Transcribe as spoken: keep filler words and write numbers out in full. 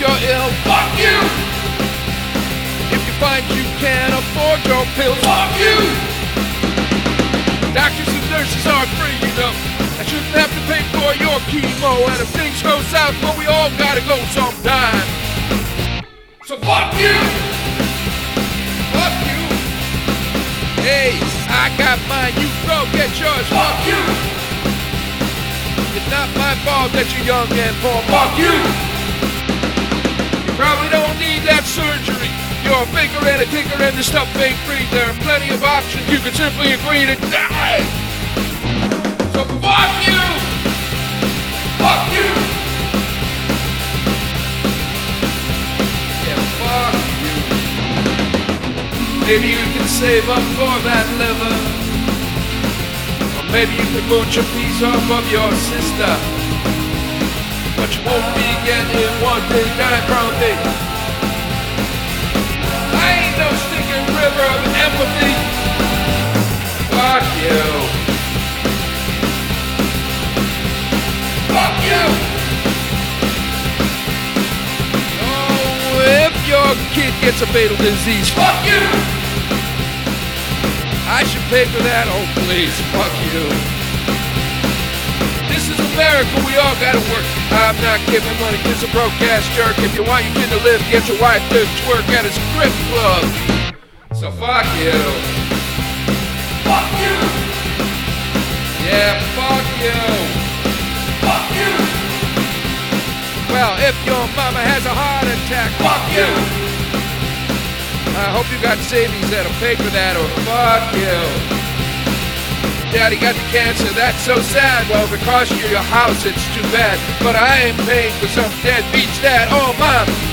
you're ill, fuck you. If you find you can't afford your pills, fuck you. Doctors and nurses aren't free, you know. I shouldn't have to pay for your chemo. And if things go south, well, we all gotta go sometime. So fuck you. Fuck you. Hey, I got mine, you go get yours. Fuck you. It's not my fault that you're young and poor. Fuck you. You probably don't need that surgery. You're a faker and a tinker and the stuff ain't free. There are plenty of options. You can simply agree to die. So fuck you. Fuck you. Yeah, fuck you. Maybe you can save up for that liver. Or maybe you can mooch a piece off of your sister. But you won't be getting one thing done from me. I ain't no stinking river of empathy. Fuck you. Fuck you. Oh, if your kid gets a fatal disease, fuck you. I should pay for that. Oh, please, fuck you. This is America, we all gotta work. I'm not giving money to some broke ass jerk. If you want your kid to live, get your wife to twerk at a strip club. So fuck you. Fuck you. Yeah, fuck you. Fuck you. Well, if your mama has a heart attack, fuck you. I hope you got savings that'll pay for that, or fuck you. Daddy got the cancer, that's so sad. Well, if it costs you your house, it's too bad. But I ain't paying for some deadbeat's dad. Oh, mom,